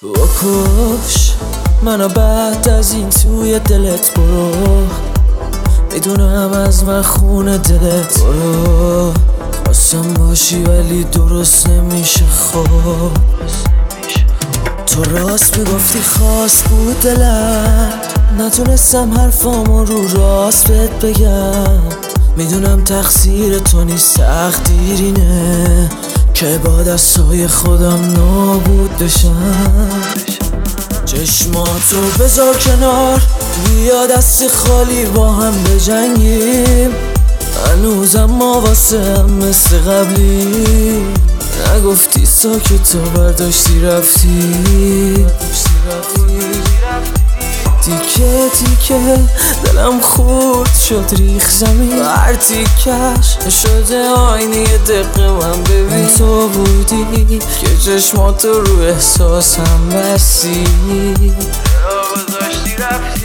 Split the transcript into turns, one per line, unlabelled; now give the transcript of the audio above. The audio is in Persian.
بکش منو بعد از این توی دلت برو، میدونم از من خونه دلت برو، خواستم باشی ولی درست نمیشه. خب تو راست میگفتی خواست بود دلم، نتونستم حرفامو رو راست بهت بگم. میدونم تقصیر تو نیست، تقدیرینه که با دستای خودم نابود بشم. چشماتو بذار کنار، بیا دست خالی با هم بجنگیم. هنوزم ما واسه هم مثل قبلی، نگفتی ساکت و برداشتی رفتی. تیکه تیکه دلم خورد شد ریخ زمین، هر تیکش شده آینه یه دقیقه من ببین. تو بودی که چشماتو رو احساسم بستی، چرا گذاشتی رفتی.